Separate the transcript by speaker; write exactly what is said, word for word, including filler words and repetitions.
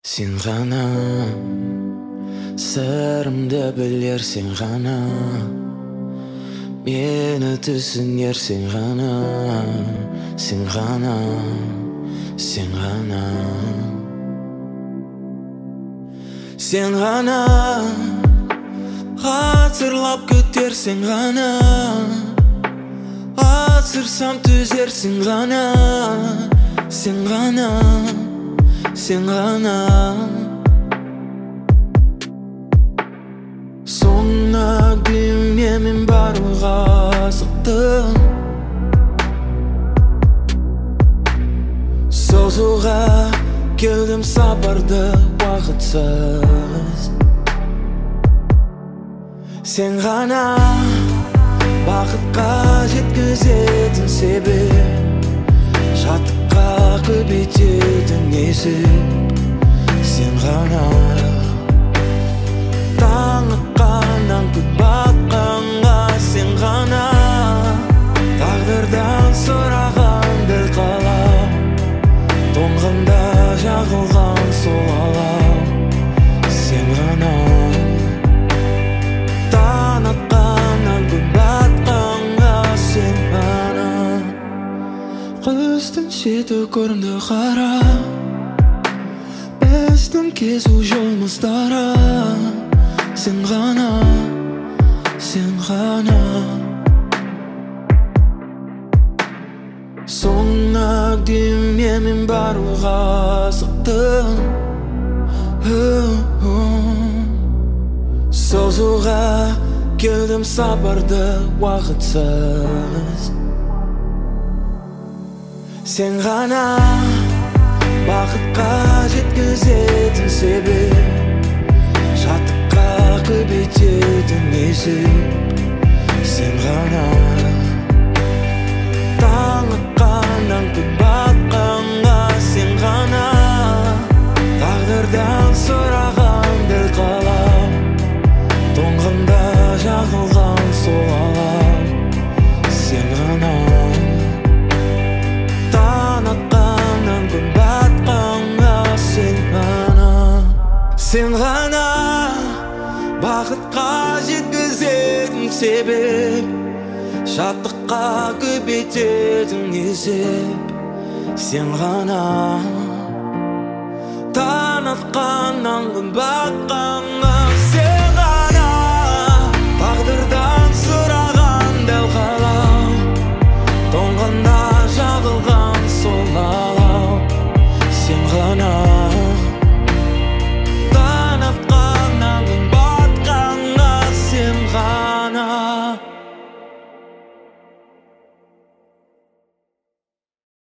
Speaker 1: Сен ғана сырымды білерсің ғана, мені түсінерсің ғана, сен ғана, сен ғана. Сен ғана ғасырлап күтерсің ғана, ғасырсам түзерсің ғана, сен ғана, сен ғана. Соңына дейін мен баруға асықтым, созуға келдім сапарды уақытсыз. Сен ғана бақытқа жеткізетін себеп, шаттыққа көбейтетін есеп. Сен ғана таң атқаннан күн батқанға, сен ғана тағдырдан сұраған бір қалам, тоңғанда жағылған сол алам. Сен ғана таң атқаннан күн батқанға, сен ғана. Құстың шеті көрінді қара, біздің кезу жолымыздары. Сен ғана, сен ғана. Соңына дейін мен баруға асықтым, созуға келдім сапарды уақытсыз. Сен ғана бақытқа жеткізетін себеп, шаттыққа көбейтетін есеп. Сен ғана таң атқаннан күн батқанға, сен ғана тағдырдан сұраған бір қалам, тоңғанда жағылған сол алам. Сен ғана таң атқаннан күн батқанға, сен ғана. Сен ғана бақытқа жеткізетін себеп, шаттыққа көбейтетін есеп. Сен ғана таң атқаннан күн батқанға,